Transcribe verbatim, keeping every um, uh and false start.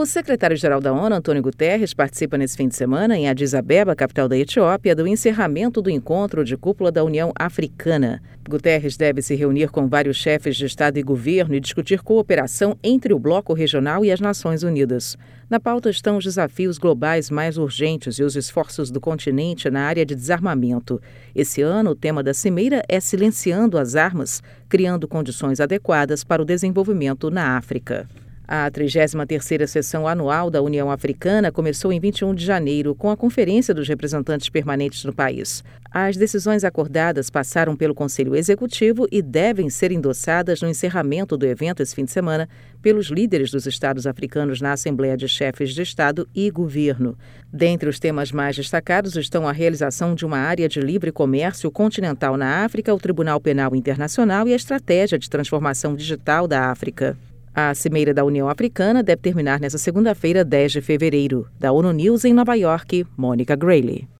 O secretário-geral da ONU, Antônio Guterres, participa nesse fim de semana em Addis Abeba, capital da Etiópia, do encerramento do encontro de cúpula da União Africana. Guterres deve se reunir com vários chefes de Estado e governo e discutir cooperação entre o bloco regional e as Nações Unidas. Na pauta estão os desafios globais mais urgentes e os esforços do continente na área de desarmamento. Esse ano, o tema da cimeira é Silenciando as Armas, criando condições adequadas para o desenvolvimento na África. A trigésima terceira sessão anual da União Africana começou em vinte e um de janeiro, com a Conferência dos Representantes Permanentes no país. As decisões acordadas passaram pelo Conselho Executivo e devem ser endossadas no encerramento do evento esse fim de semana pelos líderes dos estados africanos na Assembleia de Chefes de Estado e Governo. Dentre os temas mais destacados estão a realização de uma área de livre comércio continental na África, o Tribunal Penal Internacional e a estratégia de transformação digital da África. A Cimeira da União Africana deve terminar nesta segunda-feira, dez de fevereiro. Da ONU News em Nova York, Mônica Grayle.